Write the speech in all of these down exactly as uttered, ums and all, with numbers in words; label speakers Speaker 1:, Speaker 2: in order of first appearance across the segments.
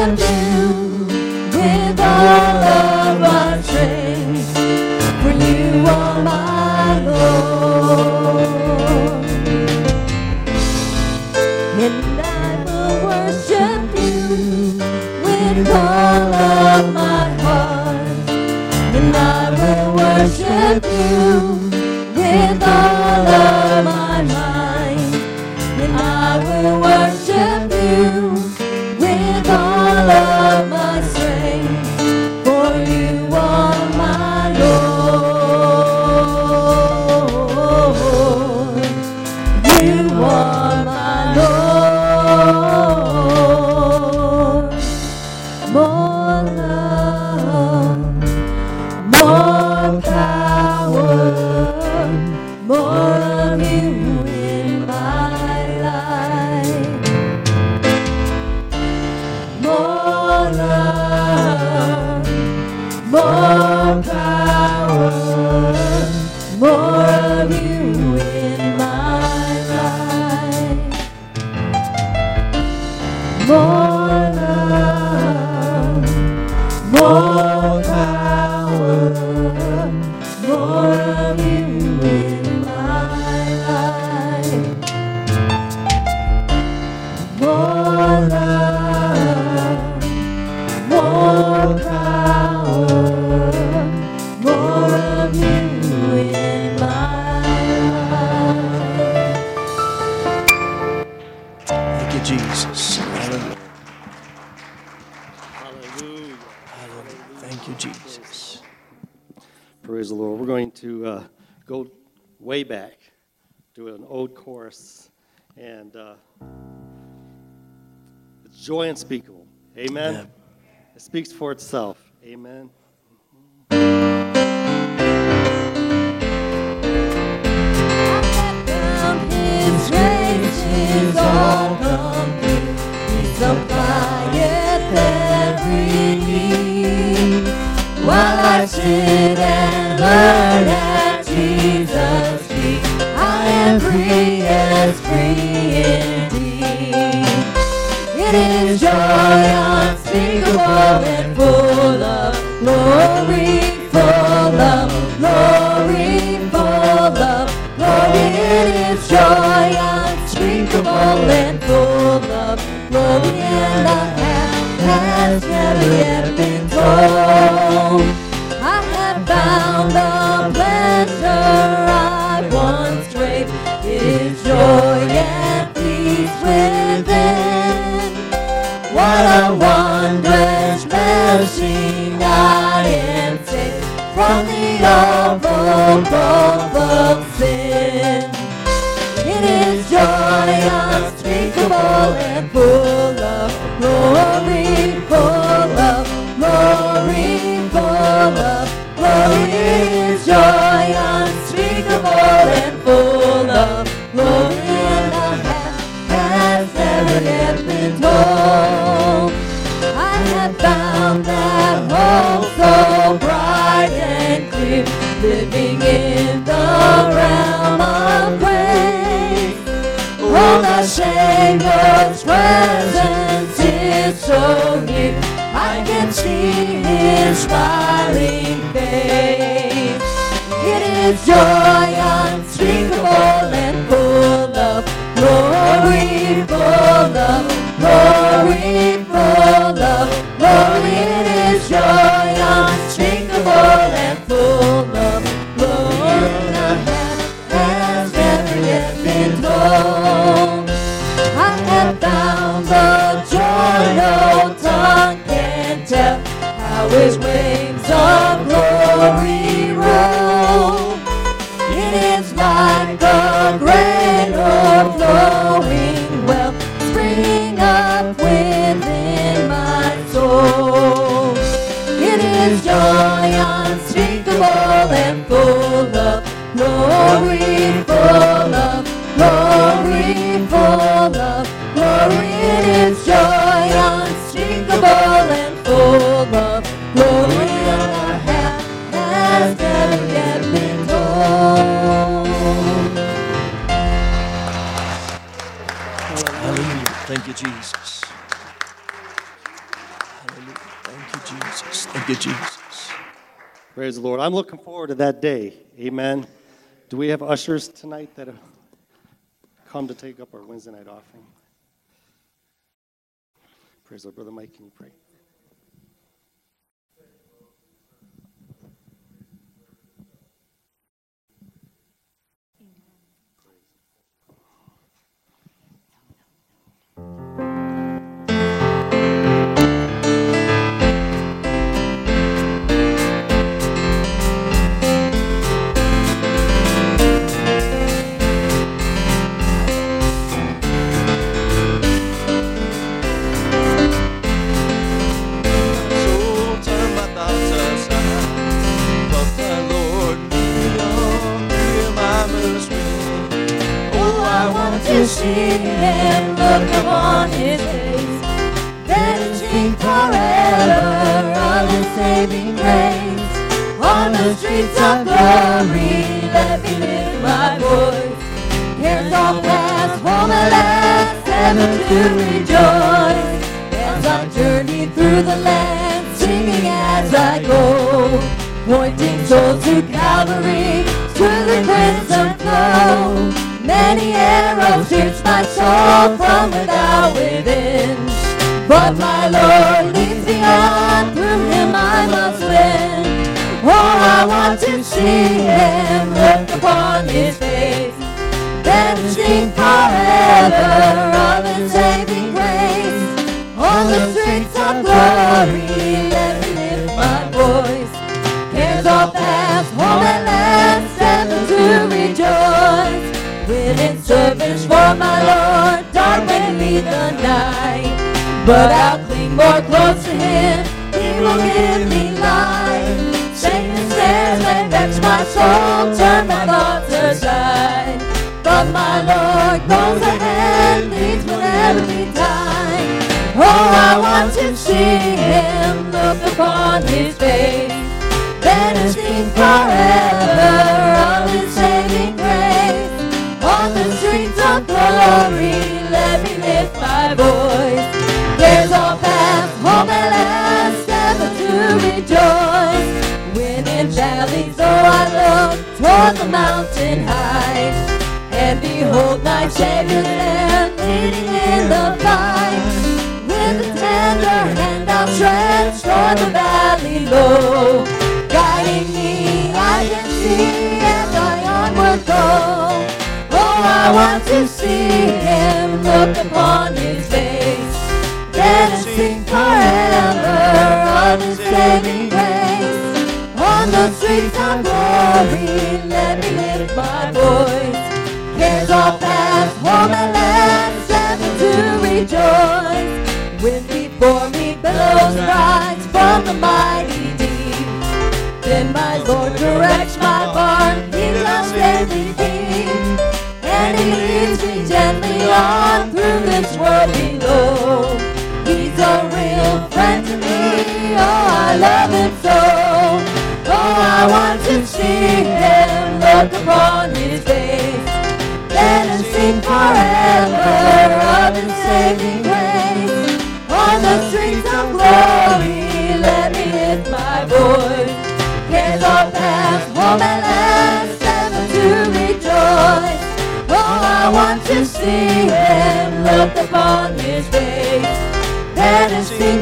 Speaker 1: worship you with all of my strength, for you are my Lord. And I will worship you with all of my heart, and I will worship you with all of my mind, and I will worship you with all of my strength, for you are my Lord. You are my Lord. More love, more power, more of you in my life. More love, more power, more of you in my life. More love, more power, more of you in my life. More love, more power, more of you in my life.
Speaker 2: Thank you, Jesus. Hallelujah.
Speaker 3: Hallelujah.
Speaker 2: Hallelujah. Thank you, Jesus.
Speaker 3: Praise the Lord. We're going to uh, go way back to an old chorus, and uh, it's joy unspeakable. Amen.
Speaker 2: Amen.
Speaker 3: It speaks for itself. Amen.
Speaker 1: Found His grace is all complete. He supplieth every need. While I sit and learn at Jesus' feet, I am free as free indeed. It is joy unspeakable and full of glory, full of glory, full of glory. It is joy unspeakable and full of glory, and the half has never yet been told. I have found the pleasure I once craved. It is joy and peace within. What a wondrous blessing! I am saved from the awful gulf of sin. It is joy unspeakable and full of glory, full of glory, full of glory. It is joy unspeakable and full of glory, and the half has never yet been told. I have found that hope so bright and clear, living in the realm of grace. Oh, the Savior's presence is so near, I can see His smiling face. It is joy unspeakable and full of glory, full of glory, full of glory. It is joy unspeakable and full of glory, and that has never yet been told. I have found the joy no tongue can tell, how His waves of glory roll. It is like a great overflowing well, springing up within my soul. It is joy unspeakable and full of glory, full of glory, full of glory. It is joy unspeakable and full of glory, and the half has never yet been told.
Speaker 2: Hallelujah. Thank you, Jesus. Thank you, Jesus.
Speaker 3: Praise the Lord. I'm looking forward to that day. Amen. Do we have ushers tonight that have come to take up our Wednesday night offering? Praise the Lord. Brother Mike, can you pray?
Speaker 1: To see him, look upon his face, then and sing forever of his saving grace. On the streets of glory, let me lift my voice. Cares all past, home at last, heaven to rejoice. As I journey through the land, singing as I go, pointing souls to Calvary, to the crimson flow. Many arrows pierce my soul from without within, but my Lord leads me on, through him I must win. Oh, I want to see him, look upon his face, then sing forever of his saving grace. On the streets of glory, let me lift my voice. Cares all past, home at last, heaven to rejoice. When in service for my Lord, dark beneath the night, but I'll cling more close to him, he will give me light. Satan snares may vex my soul, turn my thoughts aside, but my Lord goes ahead, leads whenever be time. Oh, I want to see him, look upon his face, then sing forever of his saving grace. On the streets of glory, let me lift my voice. Cares all past, home at last, heaven to rejoice. When in valleys, though I look toward the mountain high, and behold my Savior there, leading in the fight. With a tender hand outstretched toward the valley low, guiding me, I can see as I onward go. Oh, I want to see him, look upon his face, then sing forever of his saving grace. On the streets of glory, let me lift my voice. Cares all past, home at last, heaven to rejoice. When before me billows rise from the mighty deep, then my Lord directs my bark, he loves every deep. And he leads me gently on through this world below. He's a real friend to me, oh, I love him so. Oh, I want to see him, look upon his face, then sing forever of his saving grace. On the streets of glory, let me lift my voice. Cares all past, home at last, heaven to rejoice. Oh, I want to see him, look upon his face, then sing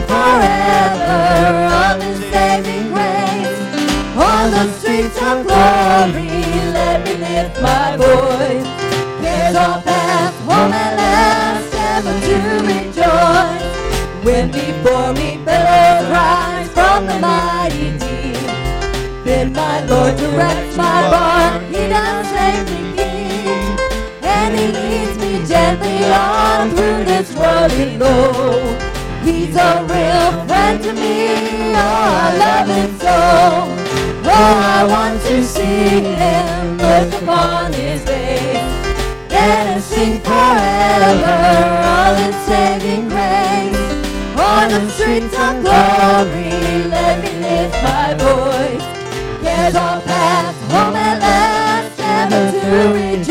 Speaker 1: forever of his saving grace. On the streets of glory, let me lift my voice. Cares all past, home at last, heaven to rejoice. When before me billows rise from the mighty deep, then my Lord directs my bark, he does safely keep. And he leads me gently on through this world below. He's a real friend to me, oh, I love him so. Oh, I want to see him, look upon his face, then sing forever of his saving grace. On the streets of glory, let me lift my voice. Cares all past, home at last, heaven to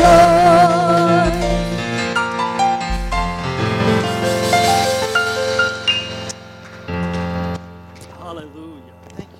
Speaker 1: rejoice.
Speaker 3: Hallelujah. Thank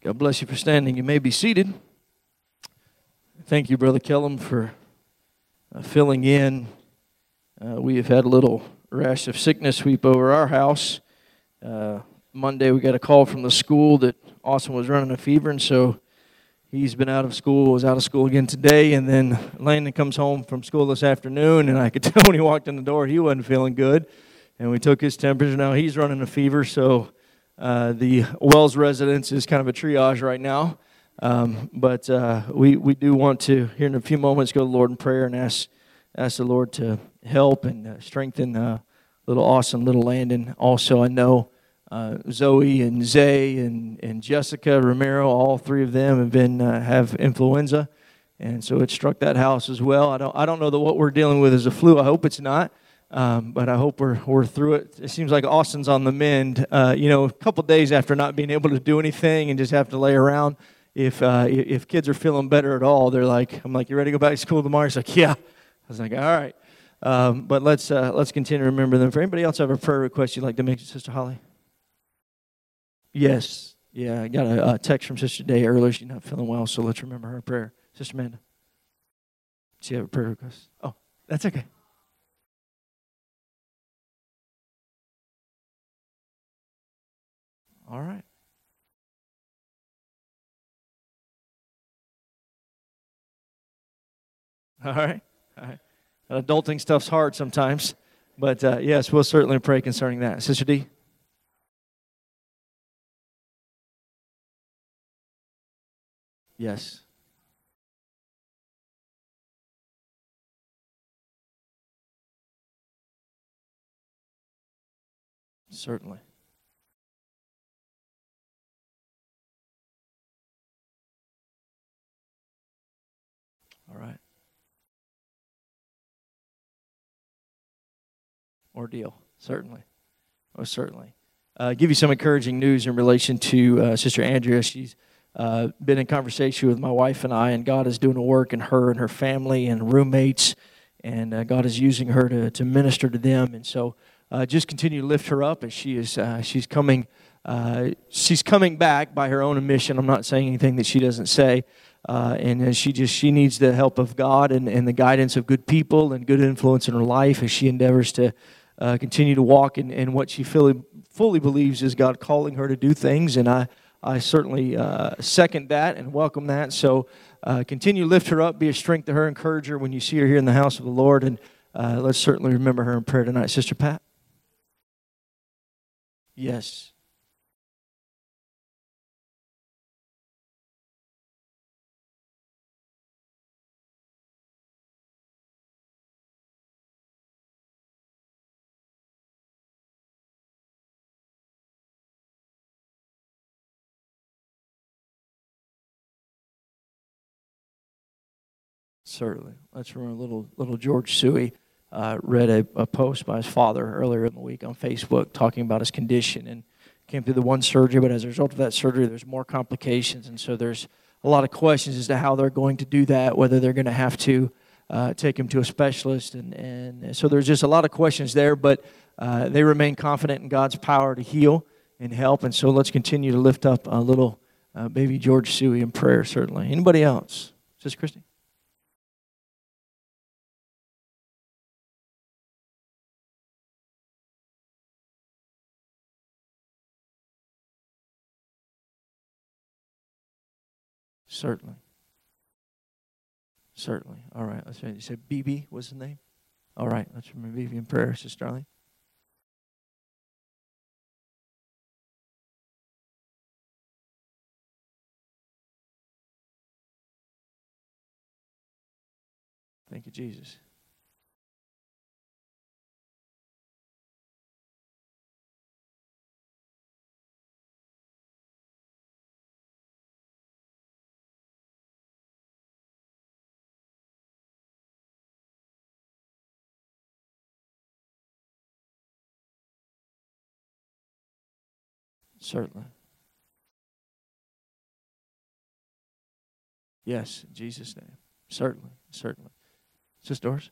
Speaker 4: God bless you for standing. You may be seated. Thank you, Brother Kellum, for uh, filling in. Uh, we have had a little rash of sickness sweep over our house. Uh, Monday we got a call from the school that Austin was running a fever, and so he's been out of school, was out of school again today, and then Landon comes home from school this afternoon, and I could tell when he walked in the door he wasn't feeling good, and we took his temperature. Now he's running a fever, so uh, the Wells residence is kind of a triage right now, um, but uh, we, we do want to, here in a few moments, go to the Lord in prayer and ask, ask the Lord to help and uh, strengthen uh, little Austin, little Landon. Also, I know Uh, Zoe and Zay and, and Jessica Romero, all three of them have been uh, have influenza, and so it struck that house as well. I don't I don't know that what we're dealing with is a flu. I hope it's not, um, but I hope we're we're through it. It seems like Austin's on the mend. Uh, you know, a couple days after not being able to do anything and just have to lay around. If uh, if kids are feeling better at all, they're like, I'm like, you ready to go back to school tomorrow? He's like, yeah. I was like, all right. Um, but let's uh, let's continue to remember them. For anybody else have a prayer request you'd like to make, Sister Holly? Yes. Yeah, I got a, a text from Sister Day earlier. She's not feeling well, so let's remember her prayer. Sister Amanda, does she have a prayer request? Oh, that's okay. All right. All right. All right. Adulting stuff's hard sometimes, but uh, yes, we'll certainly pray concerning that. Sister D? Yes. Certainly. All right. Ordeal. Certainly. Most certainly. Uh, give you some encouraging news in relation to uh, Sister Andrea. She's Uh, been in conversation with my wife and I, and God is doing a work in her and her family and roommates, and uh, God is using her to, to minister to them. And so, uh, just continue to lift her up as she is. Uh, she's coming. Uh, she's coming back by her own admission. I'm not saying anything that she doesn't say. Uh, and uh, she just she needs the help of God and, and the guidance of good people and good influence in her life as she endeavors to uh, continue to walk in, in what she fully fully believes is God calling her to do things. And I. I certainly uh, second that and welcome that. So uh, continue to lift her up, be a strength to her, encourage her when you see her here in the house of the Lord. And uh, let's certainly remember her in prayer tonight. Sister Pat? Yes. Certainly. Let's remember little little George Suey uh, read a, a post by his father earlier in the week on Facebook talking about his condition and came through the one surgery, but as a result of that surgery, there's more complications, and so there's a lot of questions as to how they're going to do that, whether they're going to have to uh, take him to a specialist, and, and so there's just a lot of questions there, but uh, they remain confident in God's power to heal and help, and so let's continue to lift up a little uh, baby George Suey in prayer, certainly. Anybody else? Sister Christy? Certainly. Certainly. All right. Let's you said B B was the name? All right. Let's remember B B in prayer, Sister Darlene. Thank you, Jesus. Certainly. Yes, in Jesus' name. Certainly. Certainly. Sister Doris?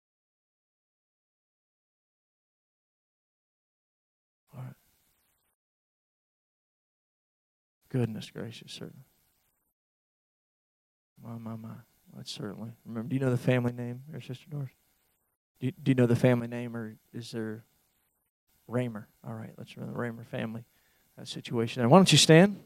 Speaker 4: All right. Goodness gracious, certainly. My, my, my. That's certainly. Remember, do you know the family name, or Sister Doris? Do you, do you know the family name, or is there Raymer? All right, let's remember the Raymer family uh, situation there. Why don't you stand?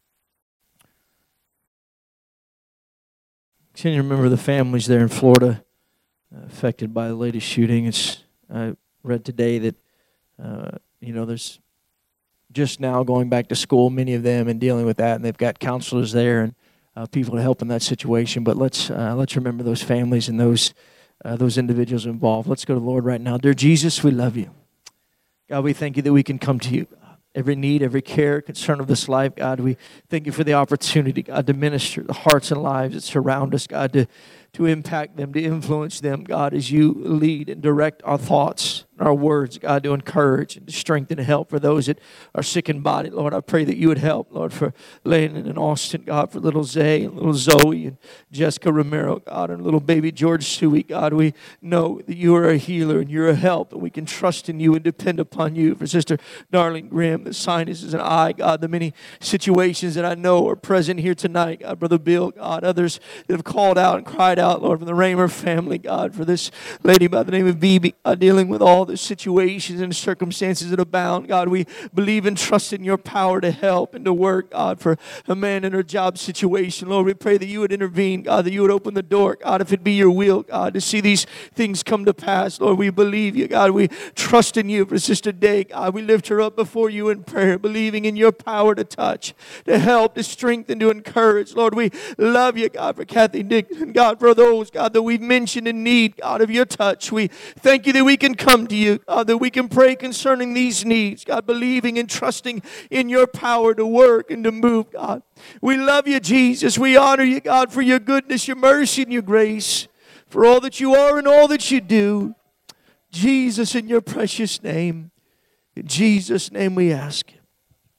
Speaker 4: Can you remember the families there in Florida uh, affected by the latest shooting? It's I read today that uh, you know there's just now going back to school, many of them, and dealing with that, and they've got counselors there and uh, people to help in that situation. But let's uh, let's remember those families and those uh, those individuals involved. Let's go to the Lord right now. Dear Jesus, we love you. God, we thank you that we can come to you. Every need, every care, concern of this life, God, we thank you for the opportunity, God, to minister the hearts and lives that surround us, God, to, to impact them, to influence them, God, as you lead and direct our thoughts and our words, God, to encourage and to strengthen and help for those that are sick in body. Lord, I pray that you would help, Lord, for Landon and Austin, God, for little Zay and little Zoe and Jessica Romero, God, and little baby George Suey, God. We know that you are a healer and you're a help, and we can trust in you and depend upon you. For Sister Darlene Graham, the sinuses and I, God, the many situations that I know are present here tonight, God, Brother Bill, God, others that have called out and cried out, Lord, for the Raymer family, God, for this lady by the name of Bibi, God, dealing with all the situations and circumstances that abound. God, we believe and trust in your power to help and to work, God, for a man in her job situation. Lord, we pray that you would intervene, God, that you would open the door, God, if it be your will, God, to see these things come to pass. Lord, we believe you, God. We trust in you for Sister Day, God. We lift her up before you in prayer, believing in your power to touch, to help, to strengthen, to encourage. Lord, we love you, God, for Kathy Dixon, God, for those, God, that we've mentioned in need, God, of your touch. We thank you that we can come to you, God, that we can pray concerning these needs, God, believing and trusting in your power to work and to move, God. We love you, Jesus. We honor you, God, for your goodness, your mercy, and your grace, for all that you are and all that you do. Jesus, in your precious name, in Jesus' name we ask it.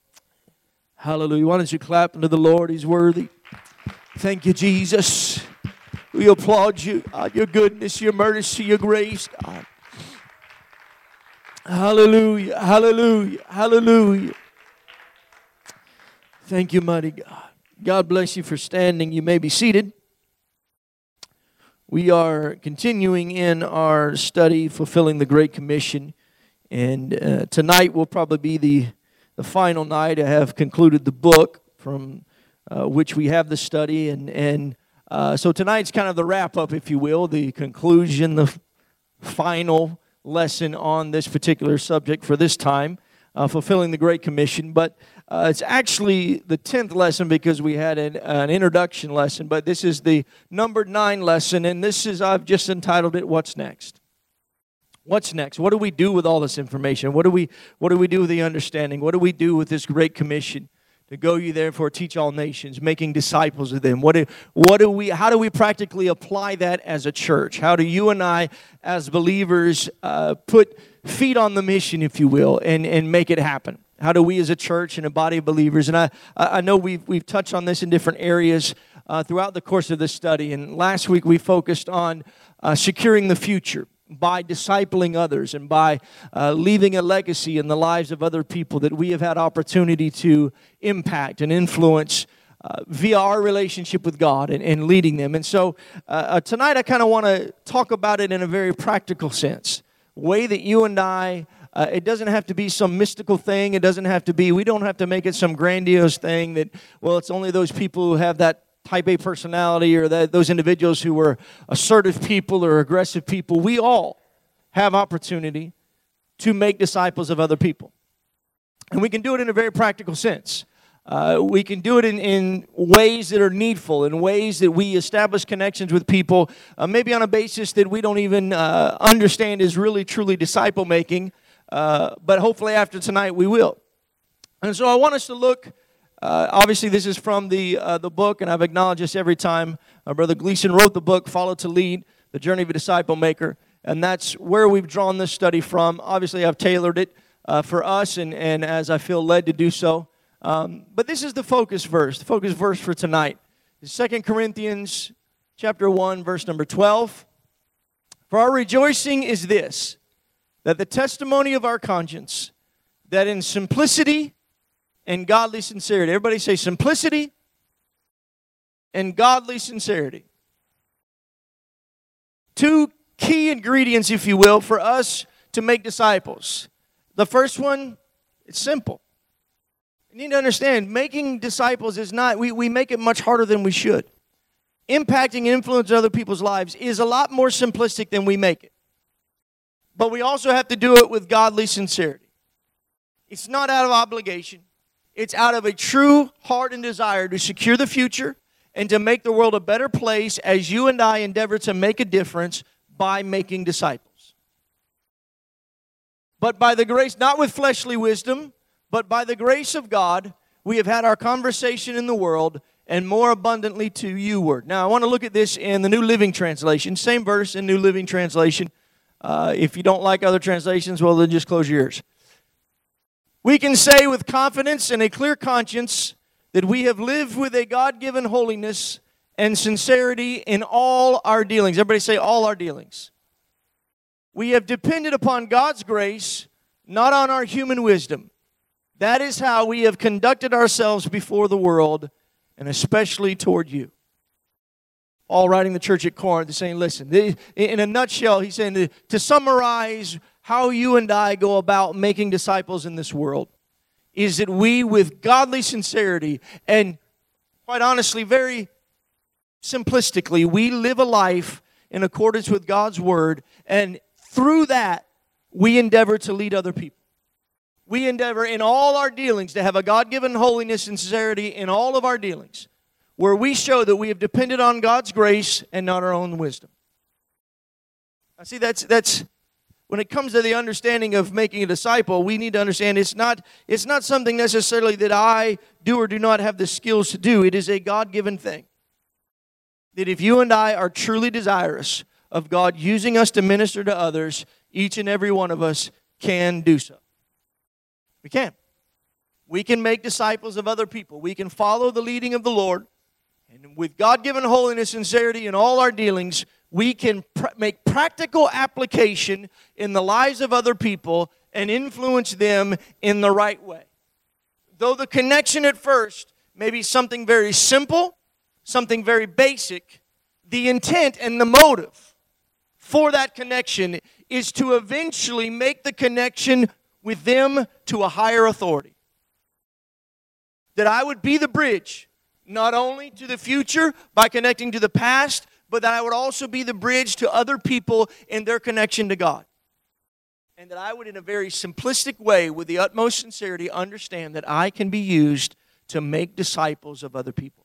Speaker 4: Hallelujah. Why don't you clap unto the Lord? He's worthy. Thank you, Jesus. We applaud you, God, your goodness, your mercy, your grace, God. Hallelujah, hallelujah, hallelujah. Thank you, mighty God. God bless you for standing. You may be seated. We are continuing in our study, Fulfilling the Great Commission. And uh, tonight will probably be the, the final night. I have concluded the book from uh, which we have the study. And, and uh, so tonight's kind of the wrap-up, if you will, the conclusion, the f- final lesson on this particular subject for this time, uh, Fulfilling the Great Commission. But uh, it's actually the tenth lesson because we had an, an introduction lesson. But this is the number nine lesson, and this is, I've just entitled it, What's Next? What's next? What do we do with all this information? What do we What do we do with the understanding? What do we do with this Great Commission? To go ye therefore teach all nations, making disciples of them. What do, what do we? How do we practically apply that as a church? How do you and I, as believers, uh, put feet on the mission, if you will, and, and make it happen? How do we, as a church and a body of believers? And I I know we've we've touched on this in different areas uh, throughout the course of this study. And last week we focused on uh, securing the future by discipling others and by uh, leaving a legacy in the lives of other people that we have had opportunity to impact and influence uh, via our relationship with God and, and leading them. And so uh, uh, tonight I kind of want to talk about it in a very practical sense, way that you and I, uh, it doesn't have to be some mystical thing. It doesn't have to be, we don't have to make it some grandiose thing that, well, it's only those people who have that type A personality or that, those individuals who were assertive people or aggressive people. We all have opportunity to make disciples of other people. And we can do it in a very practical sense. Uh, we can do it in, in ways that are needful, in ways that we establish connections with people, uh, maybe on a basis that we don't even uh, understand is really, truly disciple-making. Uh, but hopefully after tonight we will. And so I want us to look. Uh, obviously, this is from the uh, the book, and I've acknowledged this every time. Uh, Brother Gleason wrote the book, Follow to Lead, The Journey of a Disciple Maker, and that's where we've drawn this study from. Obviously, I've tailored it uh, for us, and, and as I feel led to do so. Um, but this is the focus verse, the focus verse for tonight. Second Corinthians chapter one, verse number twelve. For our rejoicing is this, that the testimony of our conscience, that in simplicity and godly sincerity. Everybody say simplicity and godly sincerity. Two key ingredients, if you will, for us to make disciples. The first one, it's simple. You need to understand, making disciples is not, we, we make it much harder than we should. Impacting and influencing other people's lives is a lot more simplistic than we make it. But we also have to do it with godly sincerity. It's not out of obligation. It's out of a true heart and desire to secure the future and to make the world a better place as you and I endeavor to make a difference by making disciples. But by the grace, not with fleshly wisdom, but by the grace of God, we have had our conversation in the world and more abundantly to you word. Now, I want to look at this in the New Living Translation. Same verse in New Living Translation. Uh, if you don't like other translations, well, then just close your ears. We can say with confidence and a clear conscience that we have lived with a God-given holiness and sincerity in all our dealings. Everybody say all our dealings. We have depended upon God's grace, not on our human wisdom. That is how we have conducted ourselves before the world, and especially toward you. Paul writing the church at Corinth is saying, listen, in a nutshell, he's saying to summarize how you and I go about making disciples in this world is that we, with godly sincerity and quite honestly, very simplistically, we live a life in accordance with God's Word, and through that, we endeavor to lead other people. We endeavor in all our dealings to have a God-given holiness and sincerity in all of our dealings, where we show that we have depended on God's grace and not our own wisdom. I see that's that's when it comes to the understanding of making a disciple, we need to understand it's not it's not something necessarily that I do or do not have the skills to do. It is a God-given thing. That if you and I are truly desirous of God using us to minister to others, each and every one of us can do so. We can. We can make disciples of other people. We can follow the leading of the Lord. And with God-given holiness and sincerity in all our dealings, we can pr- make practical application in the lives of other people and influence them in the right way. Though the connection at first may be something very simple, something very basic, the intent and the motive for that connection is to eventually make the connection with them to a higher authority. That I would be the bridge, not only to the future by connecting to the past, but that I would also be the bridge to other people in their connection to God. And that I would, in a very simplistic way, with the utmost sincerity, understand that I can be used to make disciples of other people.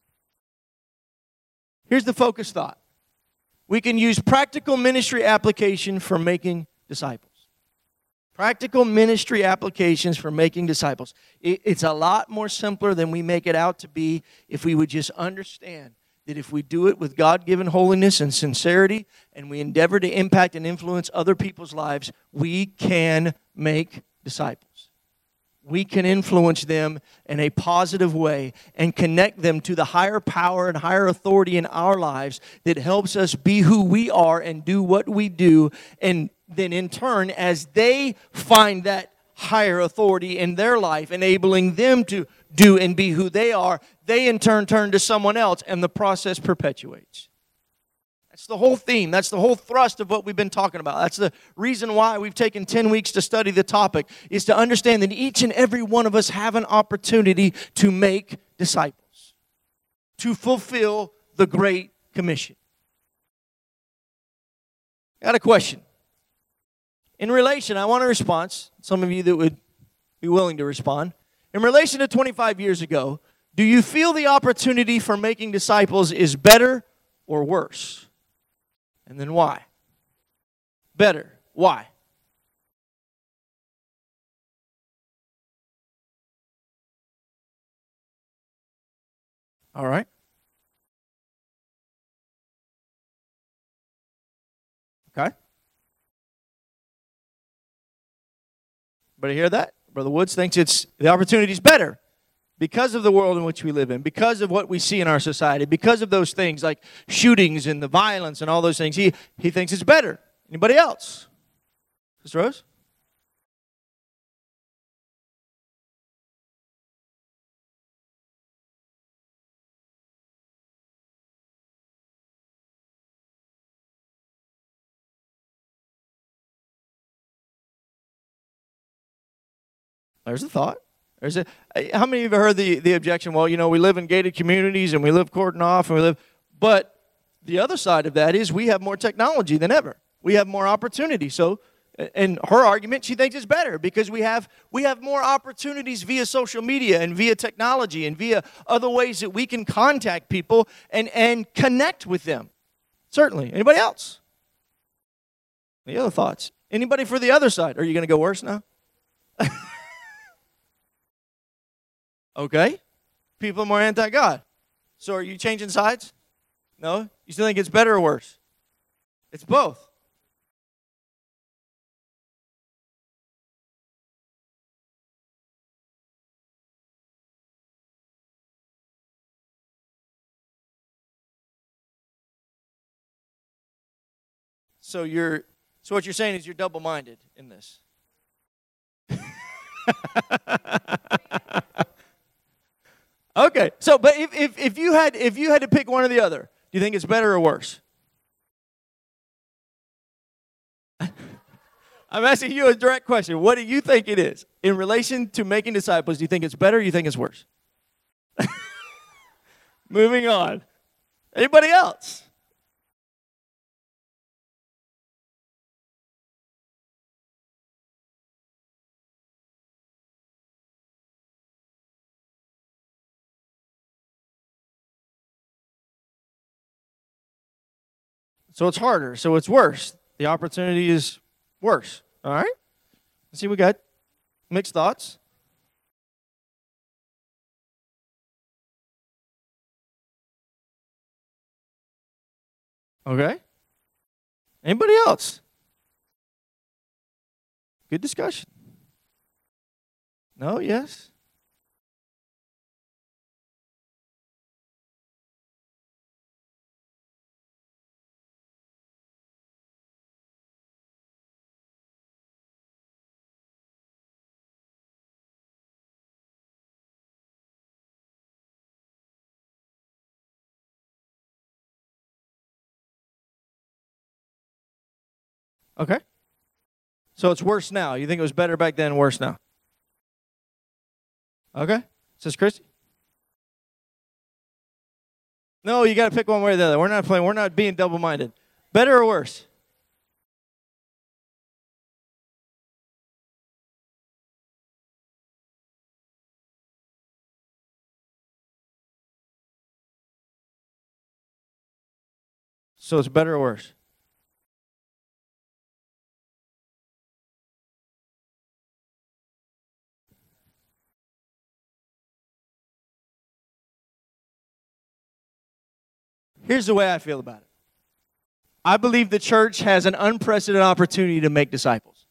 Speaker 4: Here's the focus thought. We can use practical ministry application for making disciples. Practical ministry applications for making disciples. It's a lot more simpler than we make it out to be if we would just understand that if we do it with God-given holiness and sincerity and we endeavor to impact and influence other people's lives, we can make disciples. We can influence them in a positive way and connect them to the higher power and higher authority in our lives that helps us be who we are and do what we do. And then in turn, as they find that higher authority in their life, enabling them to do and be who they are, they in turn turn to someone else and the process perpetuates. That's the whole theme. That's the whole thrust of what we've been talking about. That's the reason why we've taken ten weeks to study the topic, is to understand that each and every one of us have an opportunity to make disciples, to fulfill the Great Commission. I got a question. In relation, I want a response. Some of you that would be willing to respond. In relation to twenty-five years ago, do you feel the opportunity for making disciples is better or worse? And then why? Better. Why? All right. Okay. Everybody hear that? Brother Woods thinks it's the opportunity is better because of the world in which we live in, because of what we see in our society, because of those things like shootings and the violence and all those things. He, he thinks it's better. Anybody else? Sister Rose? There's a thought. There's a, how many of you have heard the, the objection, well, you know, we live in gated communities and we live cordoned off and we live, but the other side of that is we have more technology than ever. We have more opportunity. So, and her argument, she thinks it's better because we have we have more opportunities via social media and via technology and via other ways that we can contact people and, and connect with them. Certainly. Anybody else? Any other thoughts? Anybody for the other side? Are you going to go worse now? Okay. People are more anti-God. So are you changing sides? No? You still think it's better or worse? It's both. So you're so what you're saying is you're double-minded in this. Okay. So but if, if if you had if you had to pick one or the other, do you think it's better or worse? I'm asking you a direct question. What do you think it is? In relation to making disciples, do you think it's better or do you think it's worse? Moving on. Anybody else? So it's harder. So it's worse. The opportunity is worse. All right? Let's see, we got mixed thoughts. Okay. Anybody else? Good discussion. No? Yes? Okay. So it's worse now. You think it was better back then, worse now? Okay. Says Christy? No, you got to pick one way or the other. We're not playing. We're not being double-minded. Better or worse? So it's better or worse? Here's the way I feel about it. I believe the church has an unprecedented opportunity to make disciples.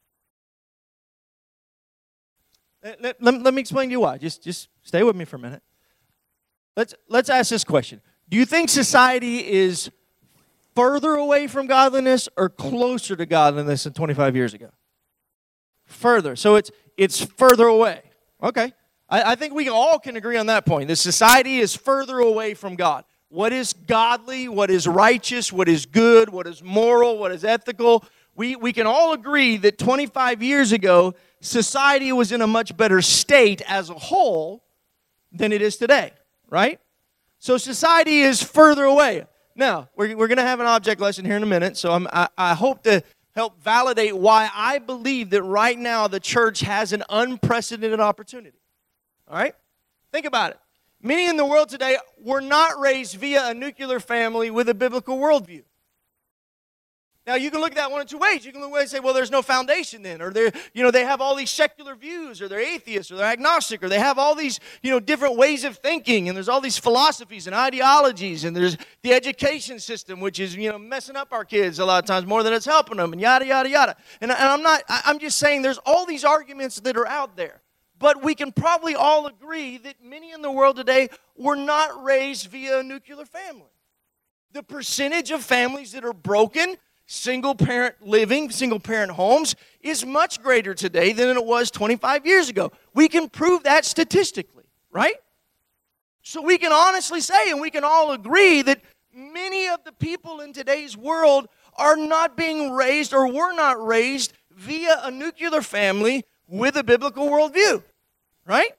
Speaker 4: Let, let, let me explain to you why. Just, just stay with me for a minute. Let's, let's ask this question. Do you think society is further away from godliness or closer to godliness than twenty-five years ago? Further. So it's, it's further away. Okay. I, I think we all can agree on that point. The society is further away from God. What is godly, what is righteous, what is good, what is moral, what is ethical. We, we can all agree that twenty-five years ago, society was in a much better state as a whole than it is today, right? So society is further away. Now, we're, we're going to have an object lesson here in a minute, so I'm, I, I hope to help validate why I believe that right now the church has an unprecedented opportunity. All right? Think about it. Many in the world today were not raised via a nuclear family with a biblical worldview. Now, you can look at that one of two ways. You can look at it and say, well, there's no foundation then, or they're, you know, they have all these secular views, or they're atheists, or they're agnostic, or they have all these, you know, different ways of thinking, and there's all these philosophies and ideologies, and there's the education system, which is, you know, messing up our kids a lot of times more than it's helping them, and yada, yada, yada. And, and I'm not, I'm just saying there's all these arguments that are out there. But we can probably all agree that many in the world today were not raised via a nuclear family. The percentage of families that are broken, single-parent living, single-parent homes, is much greater today than it was twenty-five years ago. We can prove that statistically, right? So we can honestly say, and we can all agree, that many of the people in today's world are not being raised or were not raised via a nuclear family with a biblical worldview, right?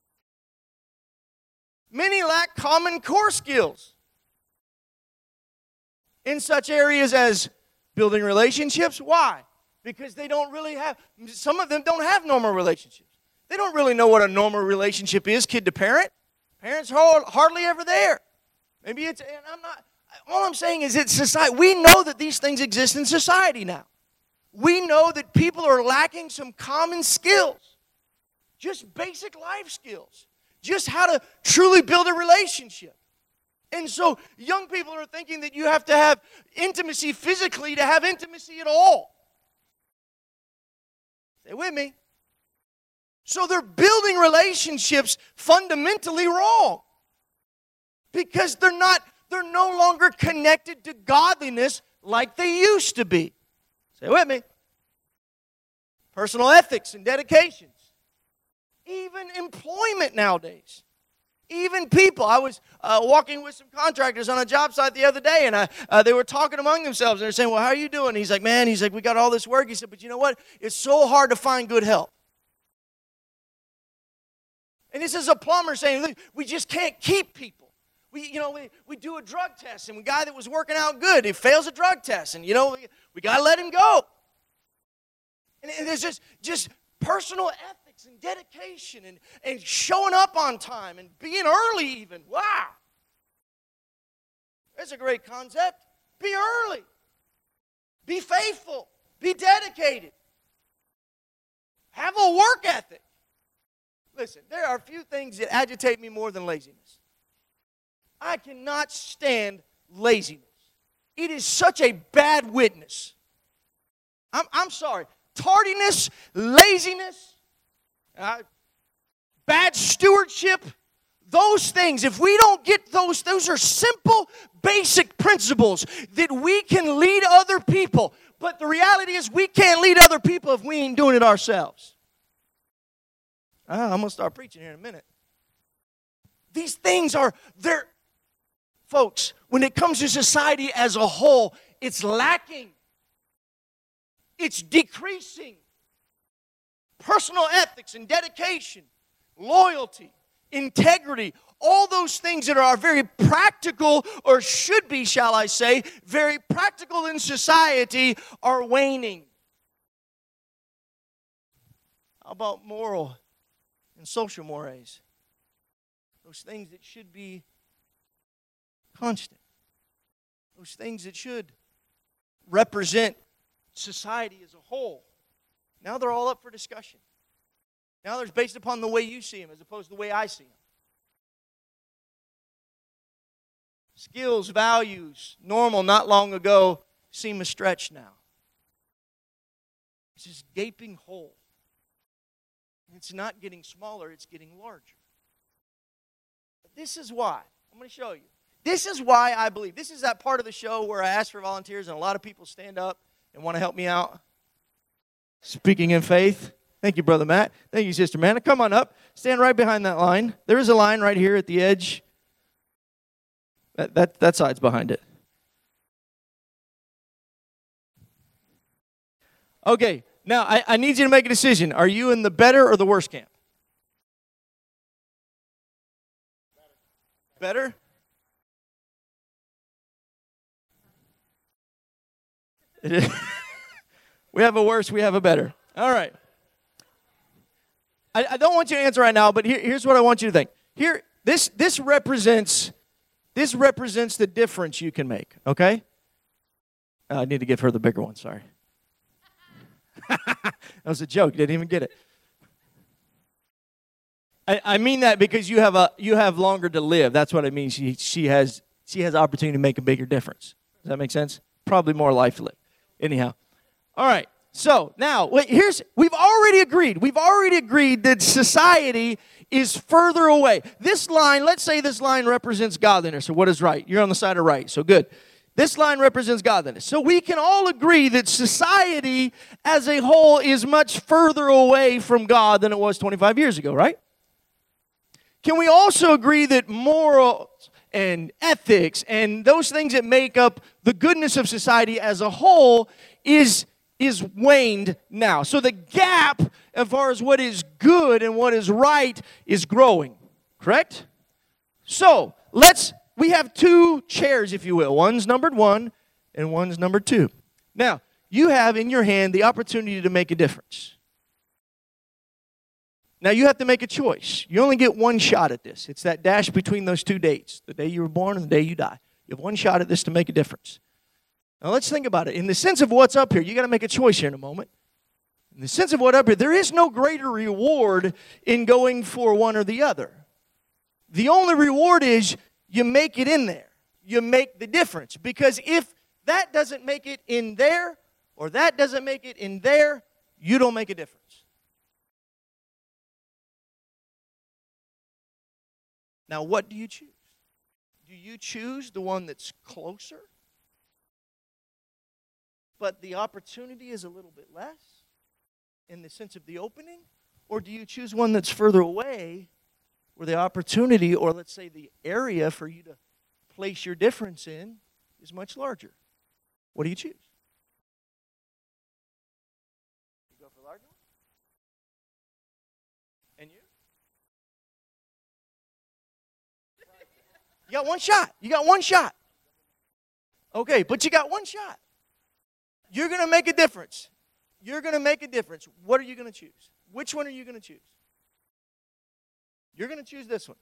Speaker 4: Many lack common core skills in such areas as building relationships. Why? Because they don't really have, some of them don't have normal relationships. They don't really know what a normal relationship is, kid to parent. Parents are hardly ever there. Maybe it's, and I'm not, all I'm saying is it's society. We know that these things exist in society now. We know that people are lacking some common skills, just basic life skills, just how to truly build a relationship. And so young people are thinking that you have to have intimacy physically to have intimacy at all. Stay with me. So they're building relationships fundamentally wrong because they're not, they're no longer connected to godliness like they used to be. Stay with me. Personal ethics and dedications. Even employment nowadays. Even people. I was uh, walking with some contractors on a job site the other day, and I, uh, they were talking among themselves, and they're saying, well, how are you doing? He's like, man, he's like, we got all this work. He said, but you know what? It's so hard to find good help. And this is a plumber saying, look, we just can't keep people. We, you know, we, we do a drug test, and a guy that was working out good, he fails a drug test, and, you know, we, we got to let him go. And, and there's just, just personal ethics and dedication and, and showing up on time and being early even. Wow. That's a great concept. Be early. Be faithful. Be dedicated. Have a work ethic. Listen, there are a few things that agitate me more than laziness. I cannot stand laziness. It is such a bad witness. I'm, I'm sorry. Tardiness, laziness, uh, bad stewardship, those things, if we don't get those, those are simple, basic principles that we can lead other people. But the reality is we can't lead other people if we ain't doing it ourselves. Ah, I'm going to start preaching here in a minute. These things are, they're, folks, when it comes to society as a whole, it's lacking. It's decreasing. Personal ethics and dedication, loyalty, integrity, all those things that are very practical, or should be, shall I say, very practical in society are waning. How about moral and social mores? Those things that should be constant. Those things that should represent society as a whole. Now they're all up for discussion. Now they're based upon the way you see them as opposed to the way I see them. Skills, values, normal not long ago seem a stretch now. It's this gaping hole. It's not getting smaller, it's getting larger. But this is why. I'm going to show you. This is why I believe. This is that part of the show where I ask for volunteers and a lot of people stand up and want to help me out. Speaking in faith. Thank you, Brother Matt. Thank you, Sister Manna. Come on up. Stand right behind that line. There is a line right here at the edge. That, that, that side's behind it. Okay, now I, I need you to make a decision. Are you in the better or the worse camp? Better? We have a worse, we have a better. All right. I, I don't want you to answer right now, but here, here's what I want you to think. Here, this this represents this represents the difference you can make. Okay? Uh, I need to give her the bigger one. Sorry. That was a joke. Didn't even get it. I, I mean that because you have a you have longer to live. That's what I mean. She she has she has opportunity to make a bigger difference. Does that make sense? Probably more life to live. Anyhow. All right. So now, wait, here's, we've already agreed. We've already agreed that society is further away. This line, let's say this line represents godliness. So what is right? You're on the side of right. So good. This line represents godliness. So we can all agree that society as a whole is much further away from God than it was twenty-five years ago, right? Can we also agree that morals and ethics and those things that make up the goodness of society as a whole is is waned now. So the gap as far as what is good and what is right is growing. Correct? So let's, we have two chairs, if you will. One's numbered one and one's numbered two. Now, you have in your hand the opportunity to make a difference. Now, you have to make a choice. You only get one shot at this. It's that dash between those two dates, the day you were born and the day you die. You have one shot at this to make a difference. Now, let's think about it. In the sense of what's up here, you got to make a choice here in a moment. In the sense of what's up here, there is no greater reward in going for one or the other. The only reward is you make it in there. You make the difference. Because if that doesn't make it in there, or that doesn't make it in there, you don't make a difference. Now, what do you choose? Do you choose the one that's closer, but the opportunity is a little bit less in the sense of the opening? Or do you choose one that's further away where the opportunity, or let's say the area for you to place your difference in, is much larger? What do you choose? You go for larger one? And you? You got one shot. You got one shot. Okay, but you got one shot. You're going to make a difference. You're going to make a difference. What are you going to choose? Which one are you going to choose? You're going to choose this one.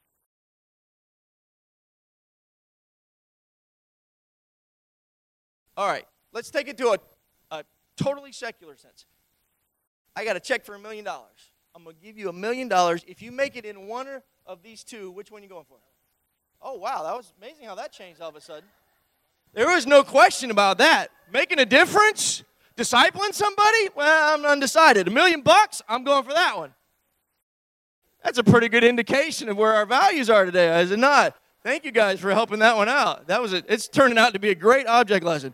Speaker 4: All right, let's take it to a, a totally secular sense. I got a check for a million dollars. I'm going to give you a million dollars. If you make it in one of these two, which one are you going for? Oh, wow, that was amazing how that changed all of a sudden. There was no question about that. Making a difference? Discipling somebody? Well, I'm undecided. A million bucks? I'm going for that one. That's a pretty good indication of where our values are today, is it not? Thank you guys for helping that one out. That was a, it's turning out to be a great object lesson.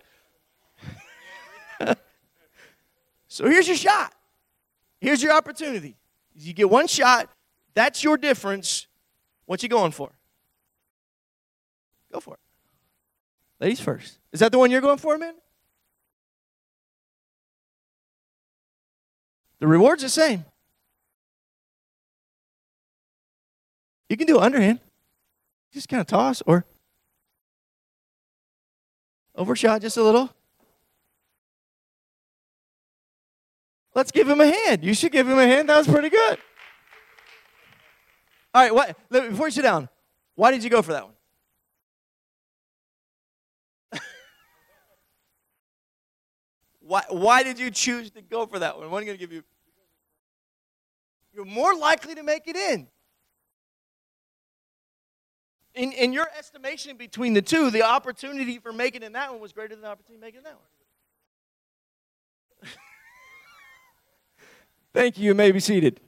Speaker 4: So here's your shot. Here's your opportunity. You get one shot. That's your difference. What you going for? Go for it. Ladies first. Is that the one you're going for, man? The reward's the same. You can do it underhand. Just kind of toss or overshot just a little. Let's give him a hand. You should give him a hand. That was pretty good. All right, what, before you sit down, why did you go for that one? Why, why did you choose to go for that one? What am I going to give you? You're more likely to make it in. In, in your estimation between the two, the opportunity for making it in that one was greater than the opportunity to make it in that one. Thank you. You may be seated.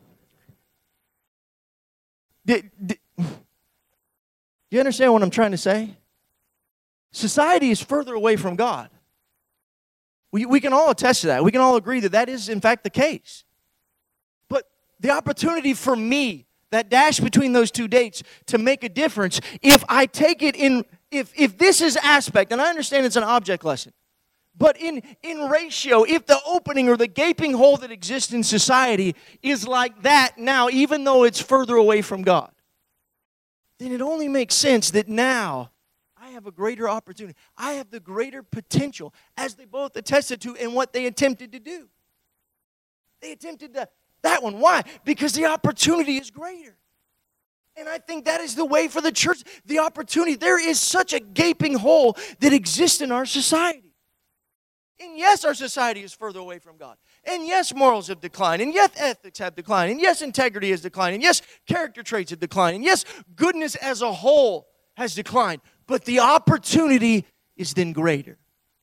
Speaker 4: Did, did, do you understand what I'm trying to say? Society is further away from God. We, we can all attest to that. We can all agree that that is, in fact, the case. But the opportunity for me, that dash between those two dates, to make a difference, if I take it in, if, if this is aspect, and I understand it's an object lesson, but in, in ratio, if the opening or the gaping hole that exists in society is like that now, even though it's further away from God, then it only makes sense that now I have a greater opportunity. I have the greater potential, as they both attested to in what they attempted to do. They attempted to, that one. Why? Because the opportunity is greater. And I think that is the way for the church. The opportunity. There is such a gaping hole that exists in our society. And yes, our society is further away from God. And yes, morals have declined. And yes, ethics have declined. And yes, integrity has declined. And yes, character traits have declined. And yes, goodness as a whole has declined. But the opportunity is then greater.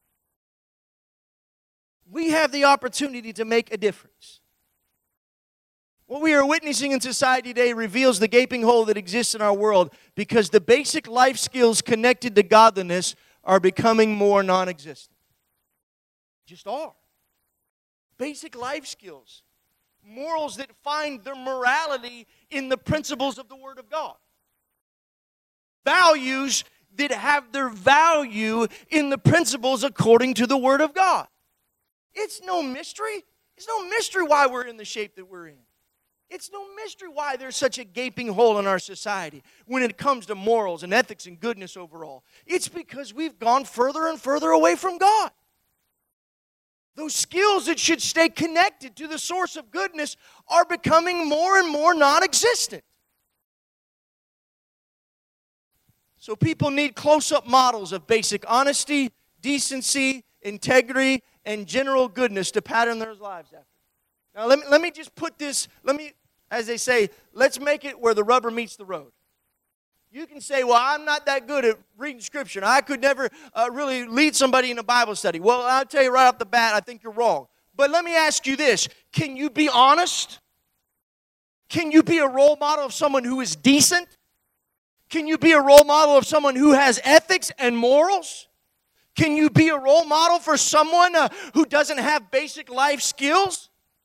Speaker 4: We have the opportunity to make a difference. What we are witnessing in society today reveals the gaping hole that exists in our world because the basic life skills connected to godliness are becoming more non-existent. Just are. Basic life skills. Morals that find their morality in the principles of the Word of God. Values that have their value in the principles according to the Word of God. It's no mystery. It's no mystery why we're in the shape that we're in. It's no mystery why there's such a gaping hole in our society when it comes to morals and ethics and goodness overall. It's because we've gone further and further away from God. Those skills that should stay connected to the source of goodness are becoming more and more non-existent. So people need close-up models of basic honesty, decency, integrity, and general goodness to pattern their lives after. Now let me, let me just put this, let me, as they say, let's make it where the rubber meets the road. You can say, well, I'm not that good at reading Scripture. I could never uh, really lead somebody in a Bible study. Well, I'll tell you right off the bat, I think you're wrong. But let me ask you this. Can you be honest? Can you be a role model of someone who is decent? Can you be a role model of someone who has ethics and morals? Can you be a role model for someone uh, who doesn't have basic life skills?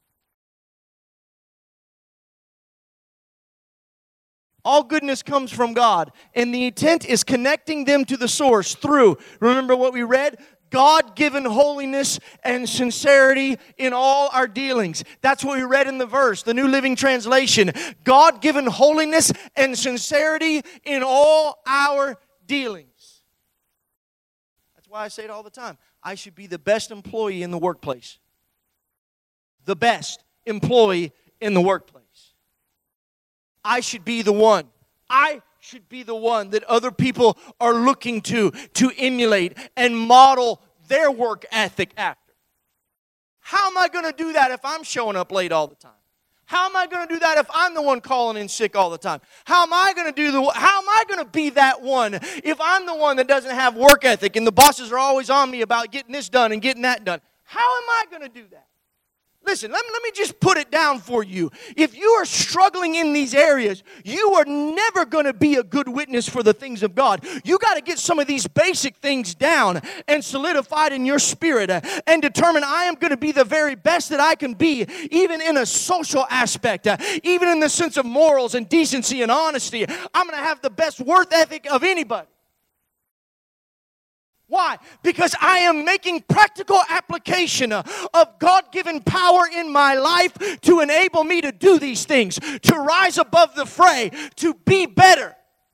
Speaker 4: All goodness comes from God, and the intent is connecting them to the source through, remember what we read? God-given holiness and sincerity in all our dealings. That's what we read in the verse, the New Living Translation. God-given holiness and sincerity in all our dealings. That's why I say it all the time. I should be the best employee in the workplace. The best employee in the workplace. I should be the one. I should be the one that other people are looking to to emulate and model their work ethic after. How am I going to do that if I'm showing up late all the time? How am I going to do that if I'm the one calling in sick all the time? How am I going to do the how am I going to be that one if I'm the one that doesn't have work ethic and the bosses are always on me about getting this done and getting that done? How am I going to do that? Listen, let me, let me just put it down for you. If you are struggling in these areas, you are never going to be a good witness for the things of God. You got to get some of these basic things down and solidified in your spirit uh, and determine I am going to be the very best that I can be, even in a social aspect, uh, even in the sense of morals and decency and honesty. I'm going to have the best work ethic of anybody. Why? Because I am making practical application of God-given power in my life to enable me to do these things, to rise above the fray, to be better.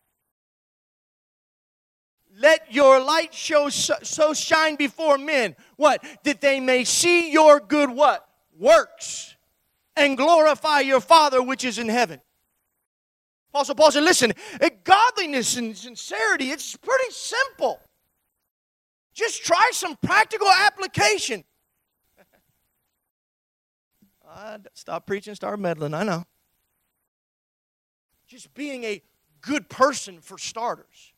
Speaker 4: Let your light show so shine before men. What? That they may see your good what? Works. And glorify your Father which is in heaven. Apostle Paul said, listen, godliness and sincerity, it's pretty simple. Just try some practical application. uh, stop preaching, start meddling, I know. Just being a good person for starters.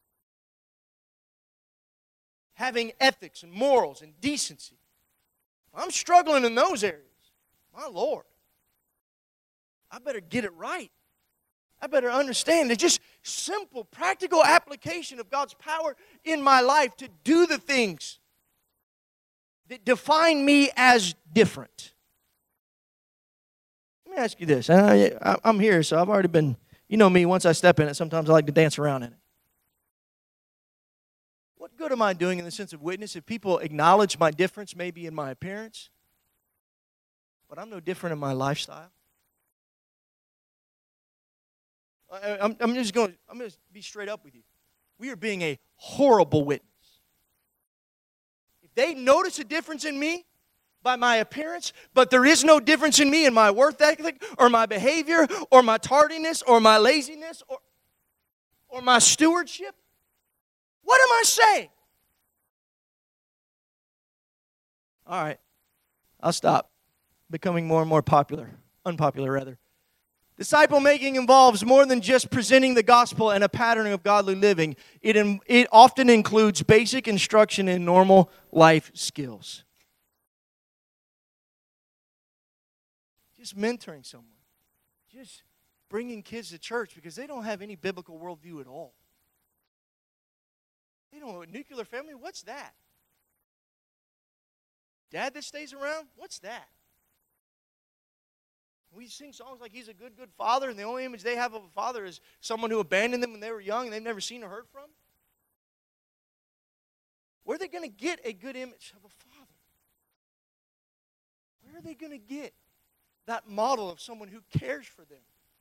Speaker 4: Having ethics and morals and decency. I'm struggling in those areas. My Lord. I better get it right. I better understand it's just simple, practical application of God's power in my life to do the things that define me as different. Let me ask you this. I, I, I'm here, so I've already been, you know me, once I step in it, sometimes I like to dance around in it. What good am I doing in the sense of witness if people acknowledge my difference maybe in my appearance, but I'm no different in my lifestyle? I'm, I'm just going. I'm going to be straight up with you. We are being a horrible witness. If they notice a difference in me by my appearance, but there is no difference in me in my work ethic or my behavior or my tardiness or my laziness or, or my stewardship, what am I saying? All right, I'll stop. Becoming more and more popular, unpopular rather. Disciple making involves more than just presenting the gospel and a pattern of godly living. It, in, it often includes basic instruction in normal life skills. Just mentoring someone. Just bringing kids to church because they don't have any biblical worldview at all. They don't know a nuclear family, what's that? Dad that stays around, what's that? We sing songs like he's a good, good father, and the only image they have of a father is someone who abandoned them when they were young and they've never seen or heard from. Where are they going to get a good image of a father? where are they going to get that model of someone who cares for them?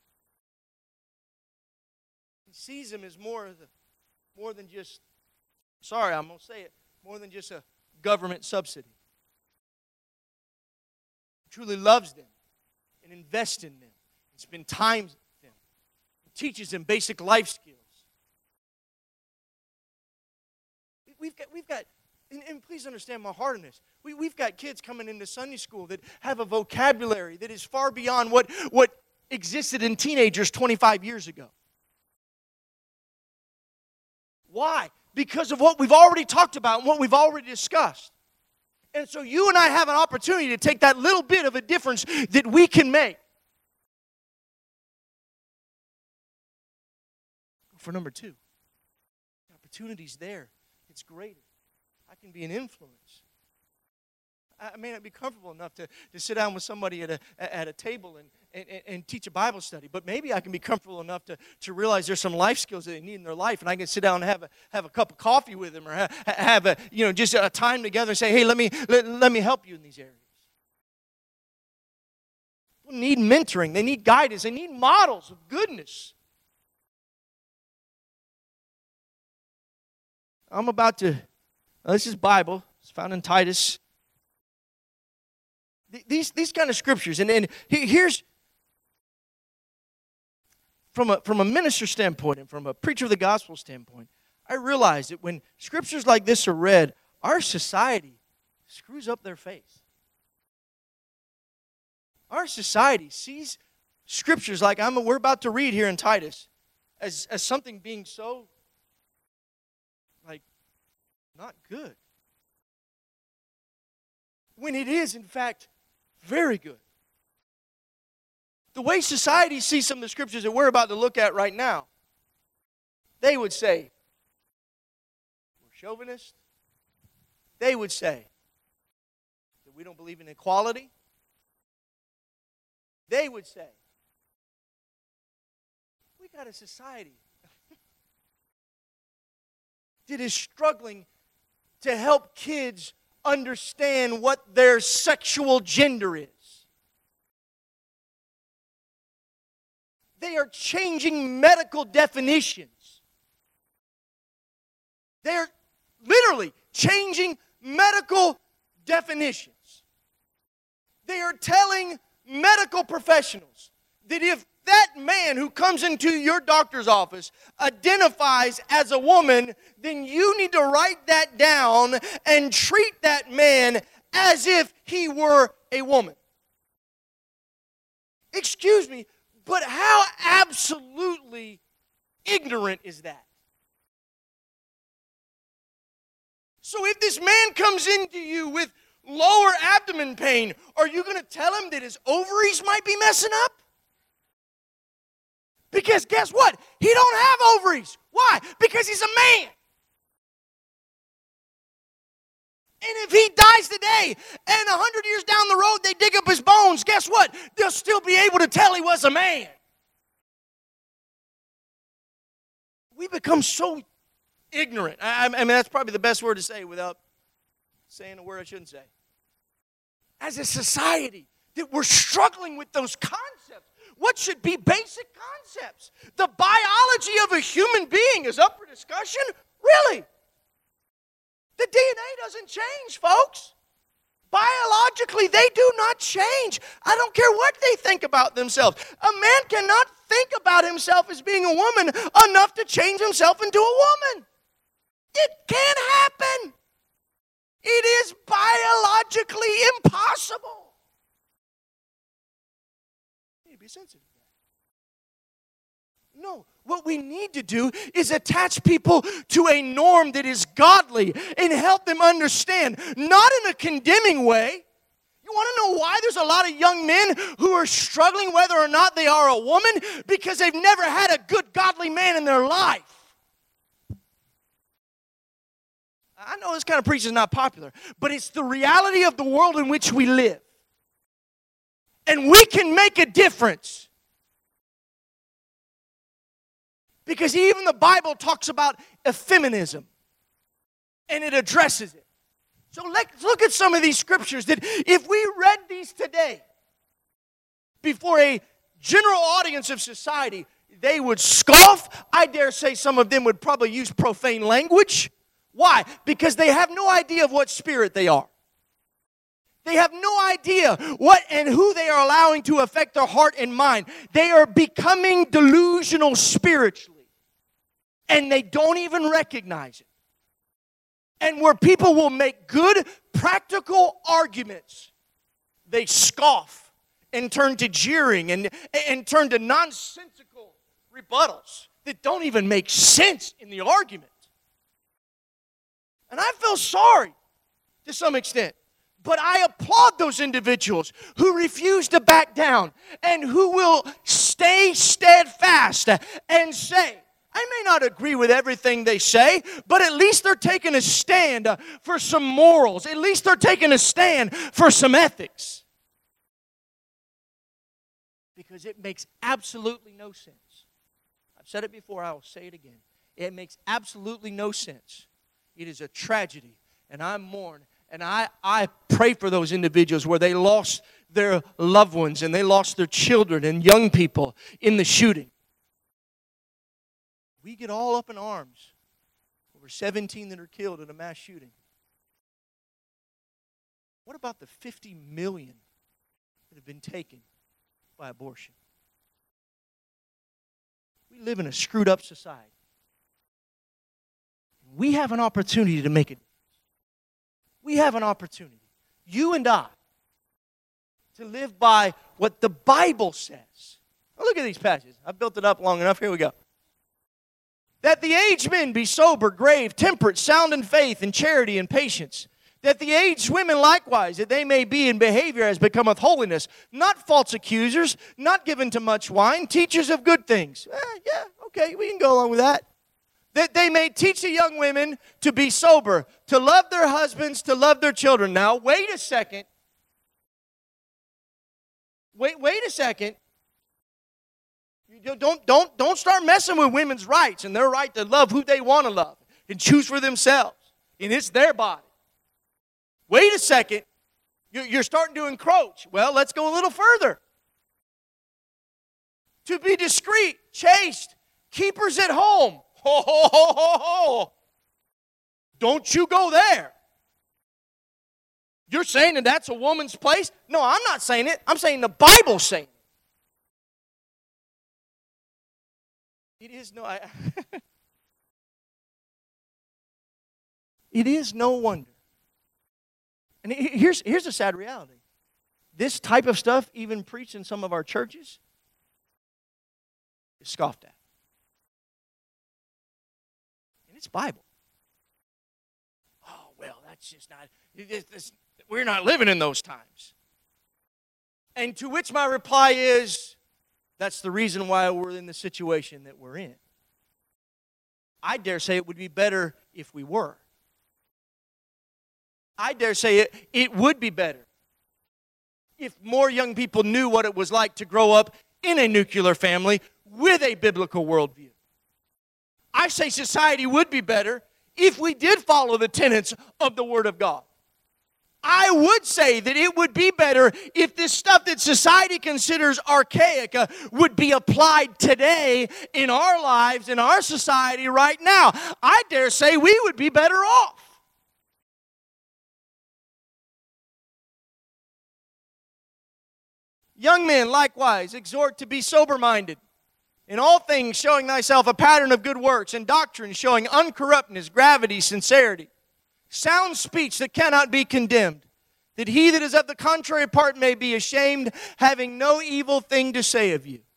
Speaker 4: He sees them as more, of the, more than just, sorry, I'm going to say it, more than just a government subsidy. He truly loves them and invests in them and spends time with them. He teaches them basic life skills. We've got, we've got, and, and please understand my heart in this. We, we've got kids coming into Sunday school that have a vocabulary that is far beyond what, what existed in teenagers twenty-five years ago. Why? Because of what we've already talked about and what we've already discussed. And so you and I have an opportunity to take that little bit of a difference that we can make. For number two, the opportunity's there. It's greater. I can be an influence. I may not be comfortable enough to, to sit down with somebody at a, at a table and, and, and teach a Bible study, but maybe I can be comfortable enough to, to realize there's some life skills that they need in their life, and I can sit down and have a, have a cup of coffee with them or have, have a, you know, just a time together and say, hey, let me, let, let me help you in these areas. People need mentoring. They need guidance. They need models of goodness. I'm about to, now this is Bible. It's found in Titus. These, these kind of scriptures. And, and here's, from a, from a minister standpoint and from a preacher of the gospel standpoint, I realize that when scriptures like this are read, our society screws up their face. Our society sees scriptures like I'm, we're about to read here in Titus as, as something being so like, not good. When it is, in fact, very good. The way society sees some of the scriptures that we're about to look at right now, they would say, we're chauvinists. They would say that we don't believe in equality. They would say, we got a society that is struggling to help kids understand what their sexual gender is. They are changing medical definitions. They are literally changing medical definitions. They are telling medical professionals that if that man who comes into your doctor's office identifies as a woman, then you need to write that down and treat that man as if he were a woman. Excuse me, but how absolutely ignorant is that? So if this man comes into you with lower abdomen pain, are you going to tell him that his ovaries might be messing up? Because guess what? He don't have ovaries. Why? Because he's a man. And if he dies today and a hundred years down the road they dig up his bones, guess what? They'll still be able to tell he was a man. We become so ignorant. I, I mean, that's probably the best word to say without saying a word I shouldn't say. As a society, that we're struggling with those concepts. What should be basic concepts? The biology of a human being is up for discussion? Really? The D N A doesn't change, folks. Biologically, they do not change. I don't care what they think about themselves. A man cannot think about himself as being a woman enough to change himself into a woman. It can't happen. It is biologically impossible. You need to be sensitive to that. No, what we need to do is attach people to a norm that is godly and help them understand, not in a condemning way. You want to know why there's a lot of young men who are struggling whether or not they are a woman? Because they've never had a good godly man in their life. I know this kind of preaching is not popular, but it's the reality of the world in which we live. And we can make a difference. Because even the Bible talks about effeminism, and it addresses it. So let's look at some of these scriptures that if we read these today before a general audience of society, they would scoff. I dare say some of them would probably use profane language. Why? Because they have no idea of what spirit they are. They have no idea what and who they are allowing to affect their heart and mind. They are becoming delusional spiritually, and they don't even recognize it. And where people will make good, practical arguments, they scoff and turn to jeering and, and turn to nonsensical rebuttals that don't even make sense in the argument. And I feel sorry to some extent. But I applaud those individuals who refuse to back down and who will stay steadfast and say, I may not agree with everything they say, but at least they're taking a stand for some morals. At least they're taking a stand for some ethics. Because it makes absolutely no sense. I've said it before, I will say it again. It makes absolutely no sense. It is a tragedy, and I mourn, and I, I pray for those individuals where they lost their loved ones and they lost their children and young people in the shooting. We get all up in arms over seventeen that are killed in a mass shooting. What about the fifty million that have been taken by abortion? We live in a screwed up society. We have an opportunity to make it. We have an opportunity, you and I, to live by what the Bible says. Now look at these passages. I've built it up long enough. Here we go. That the aged men be sober, grave, temperate, sound in faith, and charity, and patience. That the aged women likewise, that they may be in behavior as becometh holiness, not false accusers, not given to much wine, teachers of good things. Eh, yeah, okay, we can go along with that. That they may teach the young women to be sober, to love their husbands, to love their children. Now, wait a second. Wait, wait a second. You don't, don't, don't start messing with women's rights and their right to love who they want to love and choose for themselves. And it's their body. Wait a second. You're starting to encroach. Well, let's go a little further. To be discreet, chaste, keepers at home. Ho, ho, ho, ho, ho. Don't you go there. You're saying that that's a woman's place? No, I'm not saying it. I'm saying the Bible's saying it. It is no... I, it is no wonder. And here's, here's a sad reality. This type of stuff, even preached in some of our churches, is scoffed at. It's Bible. Oh, well, that's just not, this, this, we're not living in those times. And to which my reply is, that's the reason why we're in the situation that we're in. I dare say it would be better if we were. I dare say it, it would be better if more young people knew what it was like to grow up in a nuclear family with a biblical worldview. I say society would be better if we did follow the tenets of the Word of God. I would say that it would be better if this stuff that society considers archaic uh, would be applied today in our lives, in our society right now. I dare say we would be better off. Young men, likewise, exhort to be sober-minded. In all things showing thyself a pattern of good works, and doctrine showing uncorruptness, gravity, sincerity. Sound speech that cannot be condemned, that he that is of the contrary part may be ashamed, having no evil thing to say of you.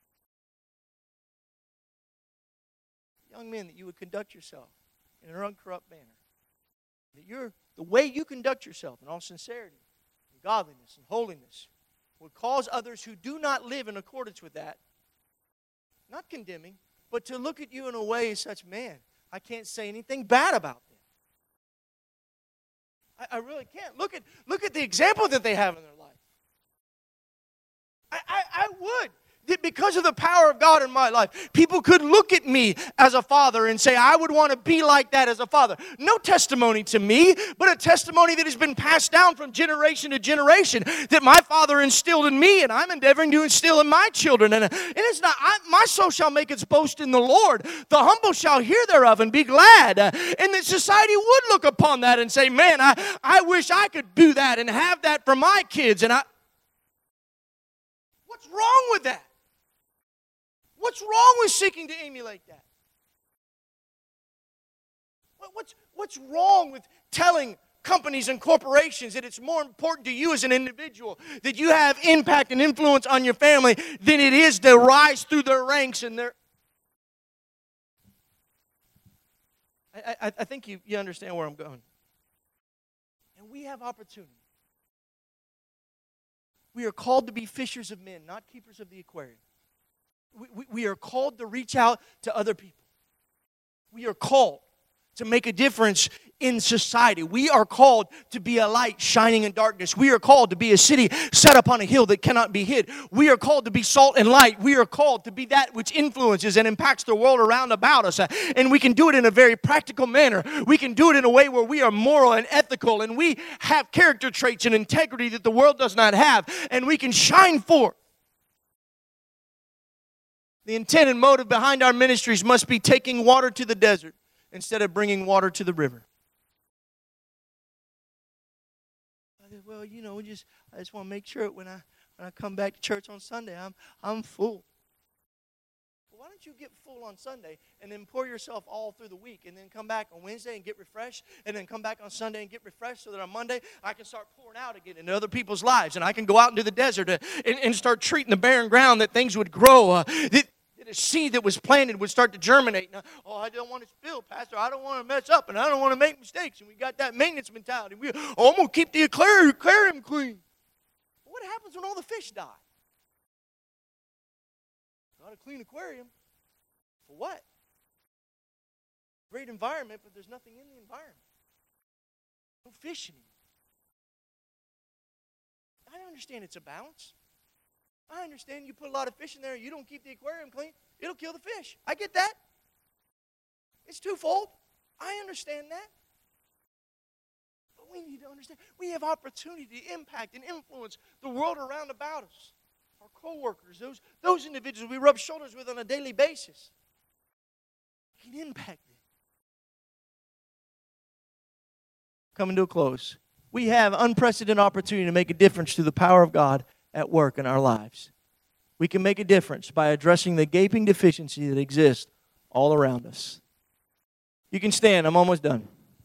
Speaker 4: Young men, that you would conduct yourself in an uncorrupt manner. That you're, the way you conduct yourself in all sincerity, and godliness, and holiness, would cause others who do not live in accordance with that, not condemning, but to look at you in a way such, man, I can't say anything bad about them. I, I really can't. Look at, look at the example that they have in their life. I, I, I would. that because of the power of God in my life, people could look at me as a father and say, I would want to be like that as a father. No testimony to me, but a testimony that has been passed down from generation to generation that my father instilled in me, and I'm endeavoring to instill in my children. And, and it's not, I, my soul shall make its boast in the Lord. The humble shall hear thereof and be glad. And that society would look upon that and say, man, I, I wish I could do that and have that for my kids. And I, what's wrong with that? What's wrong with seeking to emulate that? What's, what's wrong with telling companies and corporations that it's more important to you as an individual, that you have impact and influence on your family than it is to rise through their ranks and their... I, I, I think you, you understand where I'm going. And we have opportunity. We are called to be fishers of men, not keepers of the aquarium. We, we, we are called to reach out to other people. We are called to make a difference in society. We are called to be a light shining in darkness. We are called to be a city set upon a hill that cannot be hid. We are called to be salt and light. We are called to be that which influences and impacts the world around about us. And we can do it in a very practical manner. We can do it in a way where we are moral and ethical, and we have character traits and integrity that the world does not have, and we can shine forth. The intent and motive behind our ministries must be taking water to the desert instead of bringing water to the river. I said, well, you know, we just I just want to make sure when I when I come back to church on Sunday, I'm I'm full. Well, why don't you get full on Sunday and then pour yourself all through the week, and then come back on Wednesday and get refreshed, and then come back on Sunday and get refreshed, so that on Monday I can start pouring out again into other people's lives, and I can go out into the desert and, and start treating the barren ground that things would grow. Uh, that, A seed that was planted would start to germinate. Now, oh, I don't want to spill, Pastor. I don't want to mess up, and I don't want to make mistakes. And we got that maintenance mentality. We, oh, I'm going to keep the aquarium, aquarium clean. What happens when all the fish die? Got a clean aquarium. For what? Great environment, but there's nothing in the environment. No fish anymore. I understand it's a balance. I understand you put a lot of fish in there, you don't keep the aquarium clean, it'll kill the fish. I get that. It's twofold. I understand that. But we need to understand, we have opportunity to impact and influence the world around about us. Our co-workers, those, those individuals we rub shoulders with on a daily basis. We can impact them. Coming to a close. We have unprecedented opportunity to make a difference through the power of God at work in our lives. We can make a difference by addressing the gaping deficiency that exists all around us. You can stand. I'm almost done.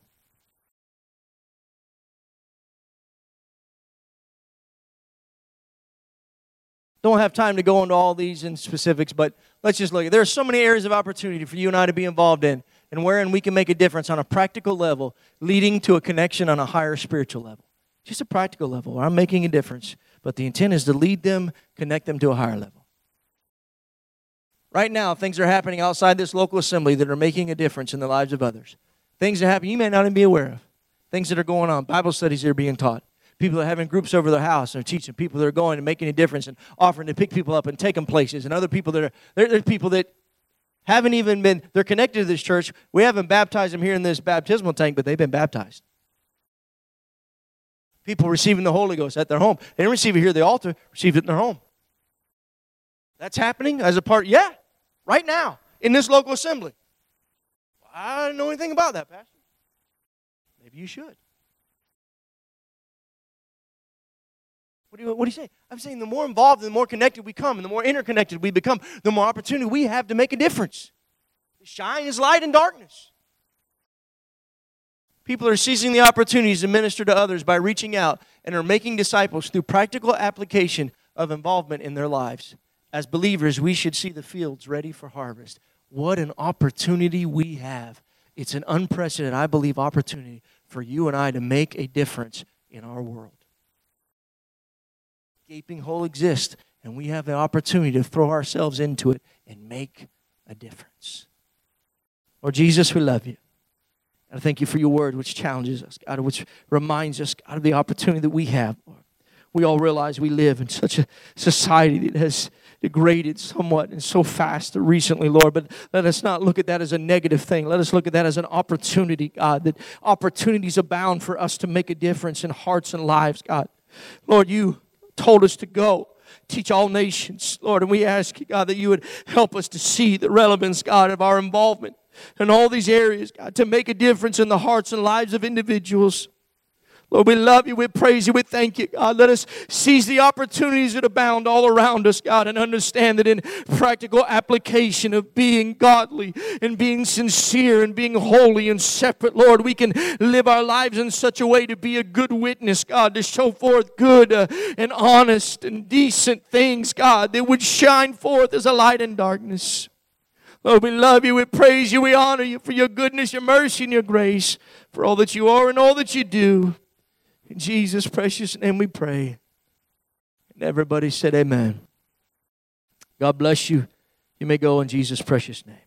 Speaker 4: Don't have time to go into all these in specifics, but let's just look at. There are so many areas of opportunity for you and I to be involved in, and wherein we can make a difference on a practical level, leading to a connection on a higher spiritual level. Just a practical level where I'm making a difference. But the intent is to lead them, connect them to a higher level. Right now, things are happening outside this local assembly that are making a difference in the lives of others. Things that happen you may not even be aware of. Things that are going on. Bible studies that are being taught. People that are having groups over their house and are teaching. People that are going and making a difference and offering to pick people up and take them places. And other people that are, there, there are people that haven't even been, they're connected to this church. We haven't baptized them here in this baptismal tank, but they've been baptized. People receiving the Holy Ghost at their home. They didn't receive it here at the altar, received it in their home. That's happening as a part, yeah, right now, in this local assembly. I don't know anything about that, Pastor. Maybe you should. What do you, what do you say? I'm saying the more involved and the more connected we come and the more interconnected we become, the more opportunity we have to make a difference. Shine is light in darkness. People are seizing the opportunities to minister to others by reaching out and are making disciples through practical application of involvement in their lives. As believers, we should see the fields ready for harvest. What an opportunity we have. It's an unprecedented, I believe, opportunity for you and I to make a difference in our world. Gaping hole exists, and we have the opportunity to throw ourselves into it and make a difference. Lord Jesus, we love you. And I thank you for your word, which challenges us, God, which reminds us, God, of the opportunity that we have, Lord. We all realize we live in such a society that has degraded somewhat and so fast recently, Lord. But let us not look at that as a negative thing. Let us look at that as an opportunity, God, that opportunities abound for us to make a difference in hearts and lives, God. Lord, you told us to go. Teach all nations, Lord, and we ask, God, that you would help us to see the relevance, God, of our involvement in all these areas, God, to make a difference in the hearts and lives of individuals. Lord, we love you, we praise you, we thank you, God. Let us seize the opportunities that abound all around us, God, and understand that in practical application of being godly and being sincere and being holy and separate, Lord, we can live our lives in such a way to be a good witness, God, to show forth good uh, and honest and decent things, God, that would shine forth as a light in darkness. Lord, we love you, we praise you, we honor you for your goodness, your mercy, and your grace, for all that you are and all that you do. In Jesus' precious name we pray. And everybody said amen. God bless you. You may go in Jesus' precious name.